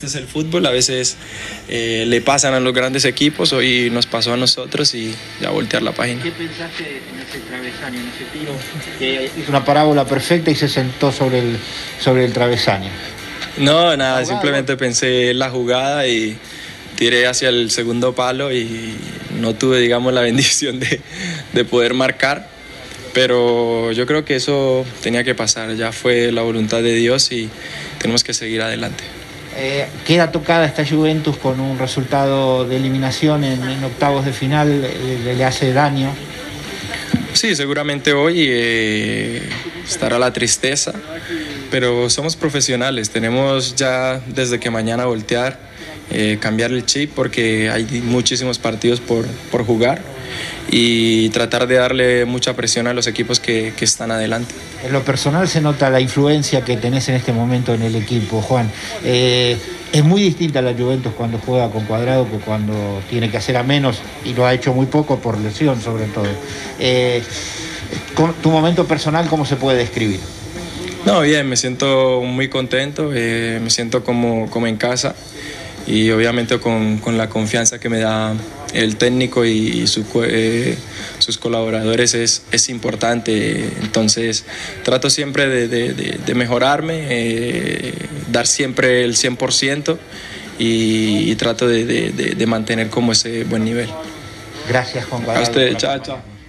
Es el fútbol, a veces le pasan a los grandes equipos, hoy nos pasó a nosotros y ya voltear la página. ¿Qué pensaste en ese travesaño, en ese tiro que hizo una parábola perfecta y se sentó sobre el travesaño? No, nada, simplemente pensé en la jugada y tiré hacia el segundo palo y no tuve, digamos, la bendición de poder marcar, pero yo creo que eso tenía que pasar, ya fue la voluntad de Dios y tenemos que seguir adelante. Queda tocada esta Juventus con un resultado de eliminación en octavos de final, le hace daño. Sí, seguramente hoy estará la tristeza, pero somos profesionales, tenemos ya desde que mañana voltear, cambiar el chip porque hay muchísimos partidos por jugar y tratar de darle mucha presión a los equipos que están adelante. En lo personal se nota la influencia que tenés en este momento en el equipo, Juan. Es muy distinta la Juventus cuando juega con Cuadrado que cuando tiene que hacer a menos, y lo ha hecho muy poco por lesión sobre todo. Tu momento personal, ¿cómo se puede describir? No, bien, me siento muy contento, me siento como en casa y obviamente con la confianza que me da el técnico y sus colaboradores es importante. Entonces trato siempre de mejorarme, dar siempre el 100% y trato de mantener como ese buen nivel. Gracias, Juan Cuadrado. A usted, chao, chao.